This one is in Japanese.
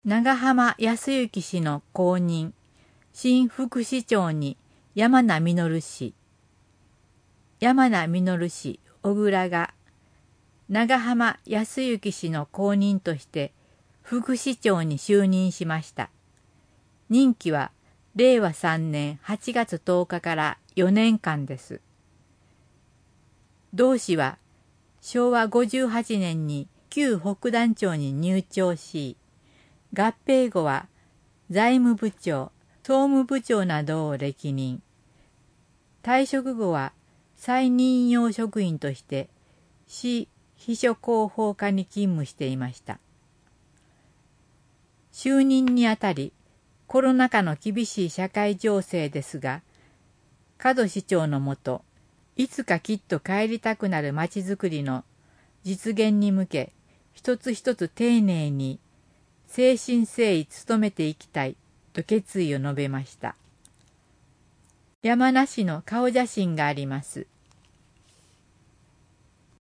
長浜康之氏の後任、新副市長に山名実氏。山名実氏小倉が長浜康之氏の後任として副市長に就任しました。任期は令和3年8月10日から4年間です。同氏は昭和58年に旧北団庁に入庁し、合併後は財務部長、総務部長などを歴任。退職後は再任用職員として市秘書広報課に勤務していました。就任にあたり、コロナ禍の厳しい社会情勢ですが、門市長のもと、いつかきっと帰りたくなるまちづくりの実現に向け、一つ一つ丁寧に誠心誠意努めていきたいと決意を述べました。山名氏の顔写真があります。